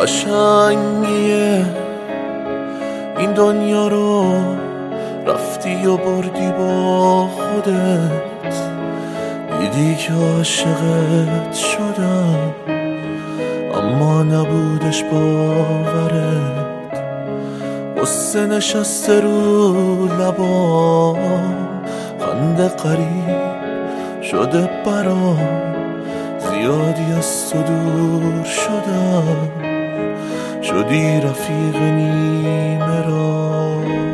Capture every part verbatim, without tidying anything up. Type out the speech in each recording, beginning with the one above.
قشنگیه این دنیا رو رفتی و بردی با خودت، دیدی که عاشقت شدم اما نبودش باورت. قصه نشسته رو لبام، خنده قریب شده برام، زیادی از تو دور شدم، شدی رفیق نیمه را.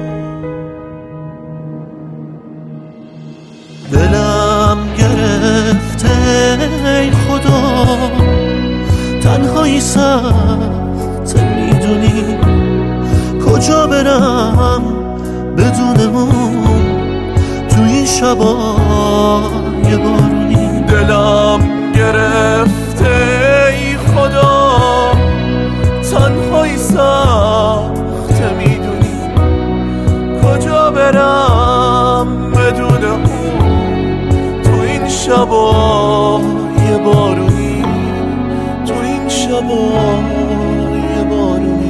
دلم گرفته ای خدا، تنهایی سخت میدونی، کجا برم بدون اون تو این شبای بارونی. دلم گرفته ای خدا، تنهایی سخت میدونی، کجا برم بدون اون تو این شبای بارونی، تو این شبای بارونی.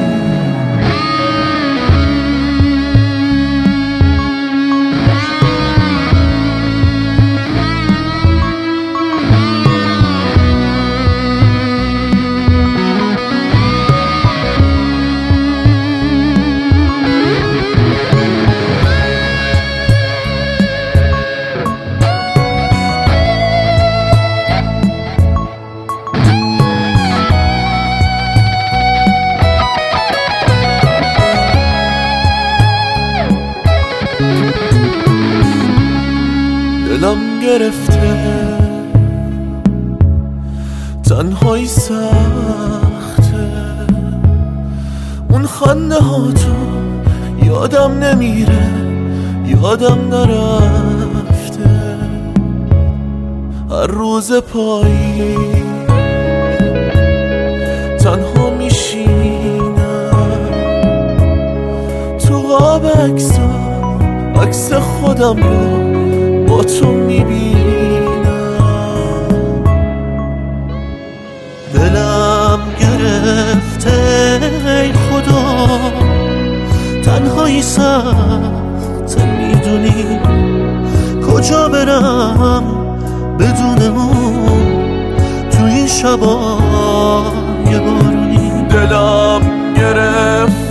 دلم گرفته تنهایی سخته، اون خنده ها تو یادم نمیره، یادم نرفته. هر روز پایی تنها میشینم، تو قاب عکسا عکس خودم رو با تو میبینم. دلم گرفته ای خدا، تنهایی سخت میدونی، کجا برم بدون اون تو این شبای بارونی. دلم گرفته